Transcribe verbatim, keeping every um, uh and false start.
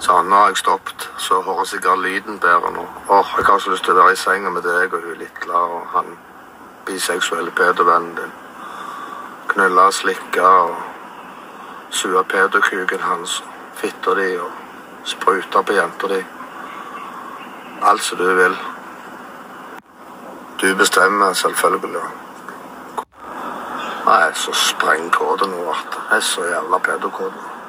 Så han, nå har jeg stoppet, så hører sikkert lyden bedre nå. Åh, jeg har så lyst til å være i senga med deg og hun litt klar, og han biseksuelle pedovennen din. Knulla, slikka og sua pedokuken hans, fitter de og spruter på jenter de. Alt som du vil. Du bestemmer selvfølgelig. Jeg er så spreng kode nå, Art. Jeg er så jævla pedokode.